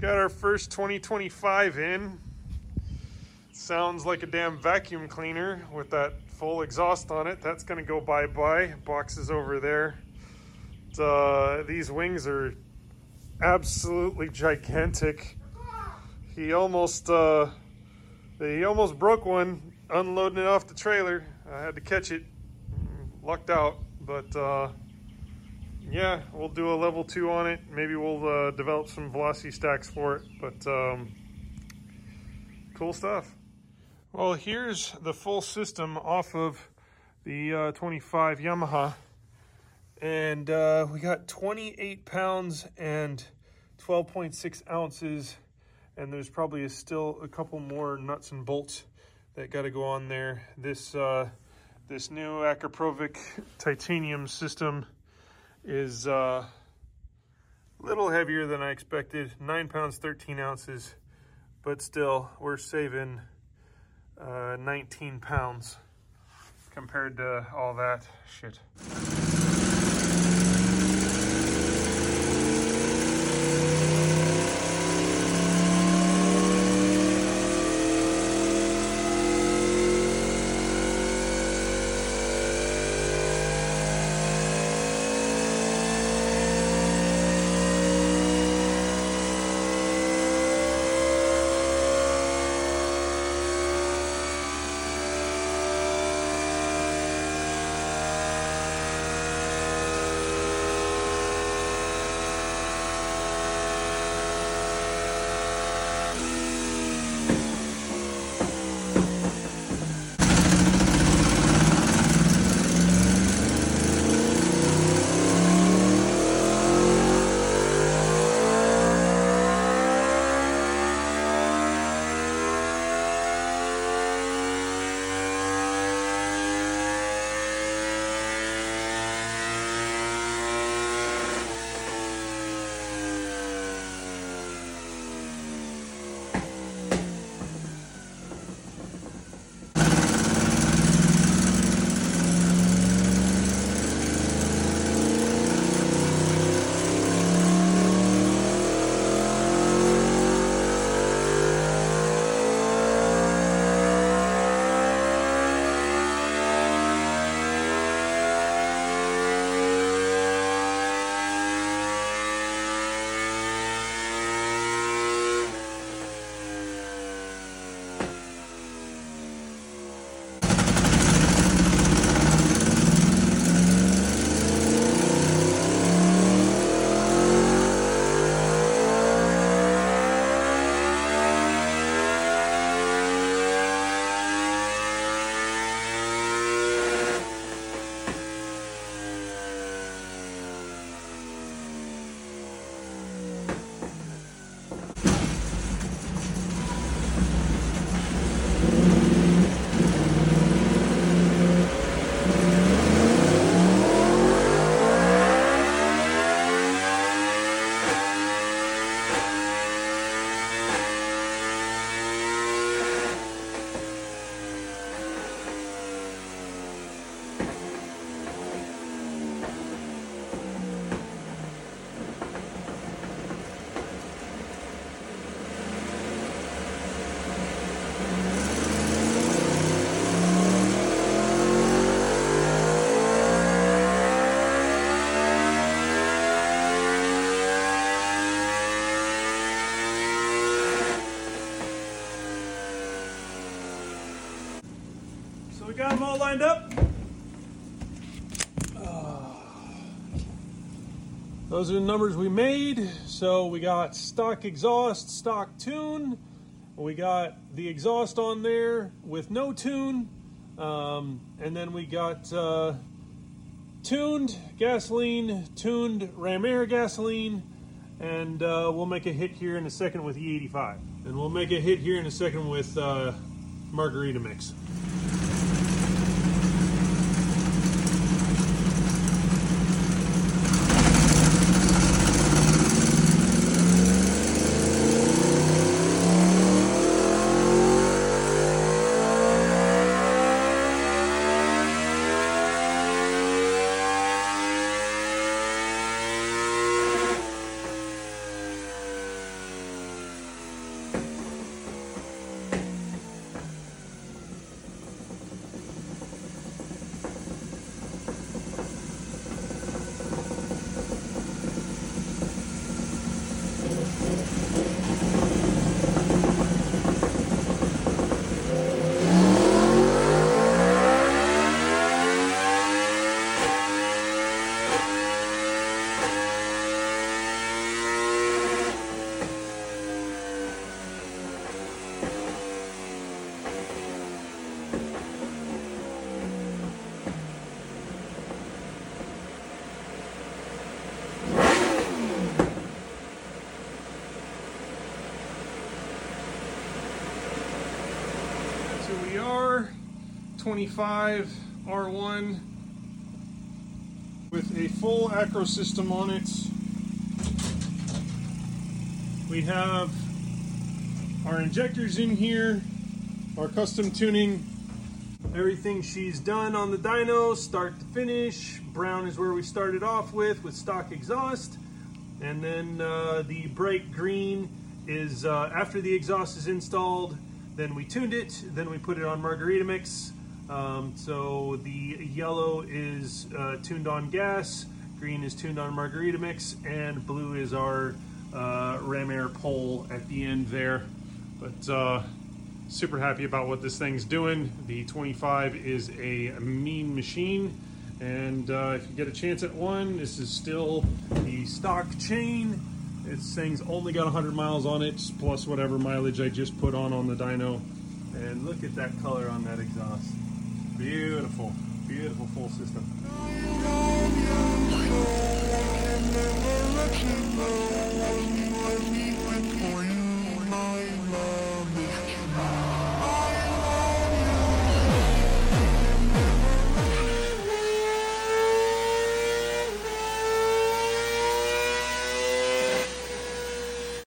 got our first 2025 in. Sounds like a damn vacuum cleaner with that full exhaust on it. That's gonna go bye-bye. Box is over there. These wings are absolutely gigantic. He almost broke one unloading it off the trailer. I had to catch it. Lucked out, but yeah, we'll do a level 2 on it. Maybe we'll develop some velocity stacks for it, but cool stuff. Well, here's the full system off of the 25 Yamaha. And we got 28 pounds and 12.6 ounces. And there's probably still a couple more nuts and bolts that got to go on there. This new Akrapovic titanium system is a little heavier than I expected. 9 pounds, 13 ounces. But still, we're saving 19 pounds compared to all that shit. So we got them all lined up. Those are the numbers we made. So we got stock exhaust, stock tune. We got the exhaust on there with no tune. And then we got tuned gasoline, tuned Ram Air gasoline. And we'll make a hit here in a second with E85. And we'll make a hit here in a second with Margarita Mix. 25 R1 with a full acro system on it. We have our injectors in here, our custom tuning, everything she's done on the dyno, start to finish. Brown is where we started off with stock exhaust. And then the bright green is after the exhaust is installed, then we tuned it, then we put it on Margarita Mix. So the yellow is tuned on gas, green is tuned on Margarita Mix, and blue is our Ram Air pole at the end there. But super happy about what this thing's doing. The 25 is a mean machine. And if you get a chance at one, this is still the stock chain. This thing's only got 100 miles on it, plus whatever mileage I just put on the dyno. And look at that color on that exhaust. Beautiful, beautiful full system.